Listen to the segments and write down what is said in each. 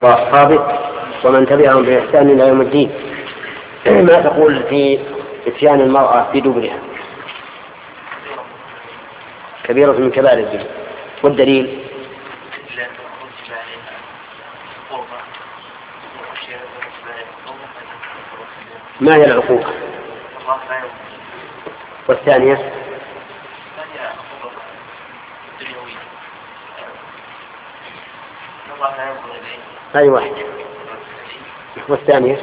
والصابت ومن تبعهم بإحسان إلى يوم الدين. ما تقول في إتيان المرأة بدبرها؟ كبيرة من كبائر الذنوب. والدليل؟ ما هي العقوبة؟ والثانية؟ هذه واحدة. والثانية؟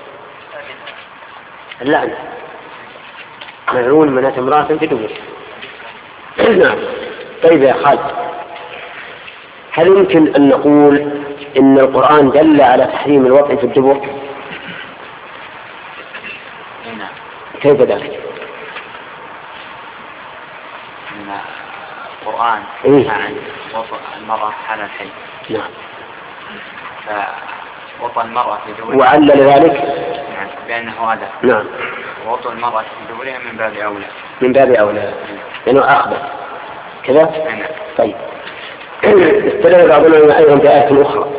اللعنة، ملعون من أتى امرأة في دبر. نعم. طيب يا خالد، هل يمكن أن نقول إن القرآن دل على تحريم الوطء في الدبر؟ كيف ذلك؟ إن القرآن نهى عن وطء المرأة حال الحي. نعم. فوطء المرأة في دبرها وعلل ذلك نعم بأنه أذى. نعم. وطء المرأة في دبرها من باب أولى. من باب أولى لأنه أخبث كذا. نعم. طيب. استدل بعضنا أيضا بآية أخرى.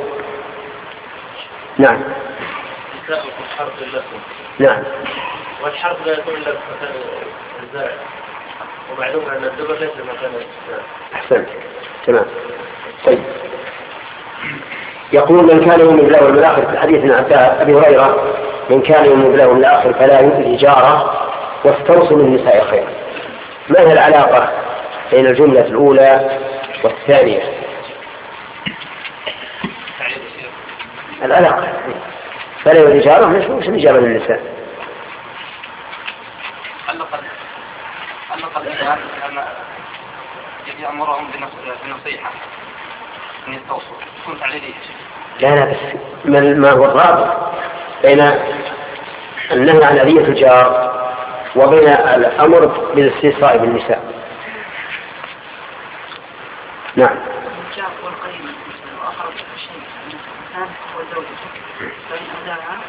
نعم. نساؤكم حرث لكم. نعم. والحرث لا يكون إلا مكان الزرع، ومعلوم أن الدبر ليس مكان الزرع. أحسنت. تمام. طيب. يقول من كان يؤمن بالله واليوم الآخر في حديث عن أبي هريرة: من كان يؤمن بالله واليوم الآخر فلا يؤذي جاره واستوصوا بالنساء خيرا. ما هي العلاقة بين الجملة الأولى والثانية؟ العلاقة فلا يؤذي جاره مش الإجابة للنساء. علق الإنسان أن يأمرهم بنصيحة أن يستوصوا يكون تعليلية. لا بس ما هو الرابط بين النهي عن أذية الجار وبين الأمر بالاستيصاء بالنساء؟ نعم. الجار والقريب وأقرب شيء من الإنسان هو الزوجة، فإن أداها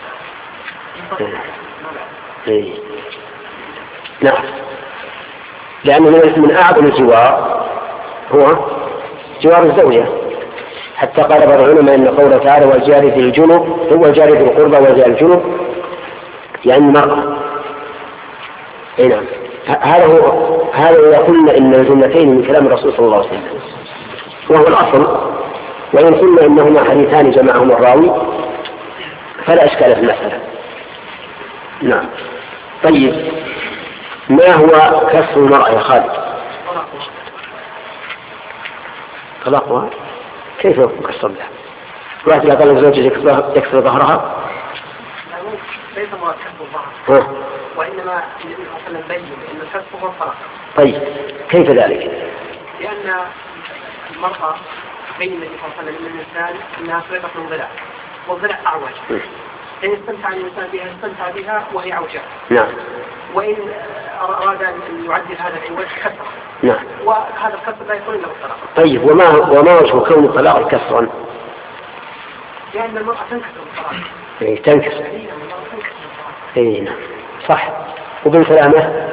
ينبغي. نعم. لأن من أعظم الجوار هو جوار الزوجة، حتى قال بعض العلماء إن قوله تعالى: والجار ذي الجنب هو الجار ذي القربى والجار الجنب يعني المرأة. نعم. هذا يقولنا إن الجملتين من كلام الرسول صلى الله عليه وسلم وهو الأصل، وإن قلنا إنهما حديثان جمعهما الراوي فلا إشكال في المسألة. نعم. طيب، ما هو كسر المرأة يا خالد؟ طلاقها كيف يكون كسر لها؟ واحد إذا قال الزوج يكسر ظهرها؟ ليس مراد كسر الظهر، وإنما النبي صلى الله عليه وسلم بين أن الكسر هو الطلاق. طيب، كيف ذلك؟ لأن المرأة بين النبي صلى الله عليه وسلم من الإنسان أنها سرقة من ضلع، والضلع أعوج. إن استمتع الإنسان بها استمتع بها وهي عوجة. نعم. وإن أراد أن يعدل هذا العوج كسر. نعم. وهذا الكسر لا يكون إلا بالطلاق. طيب، وما وجه كون الطلاق كسرا؟ لأن المرأة تنكسر بالطلاق. إيه، تنكسر. إيه، نعم، صح. وبالسلامة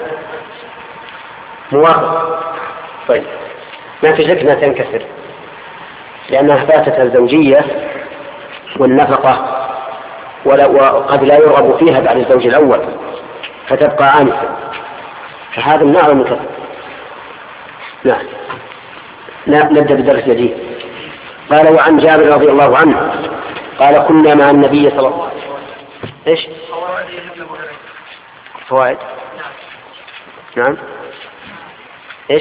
موافق. طيب، ما في شك أنها تنكسر لأنها فاتت الزوجية والنفقة، وقد لا يرغب فيها بعد الزوج الأول فتبقى عانسة، فهذا من أعظم الكسر. نعم. نبدأ بدرس جديد. قال: وعن جابر رضي الله عنه قال: كنا مع النبي صلى الله عليه وسلم. إيش؟ فوائد. نعم. إيش؟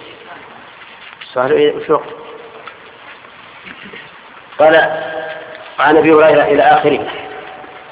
السؤال في وقت. قال: عن أبي هريرة إلى آخره.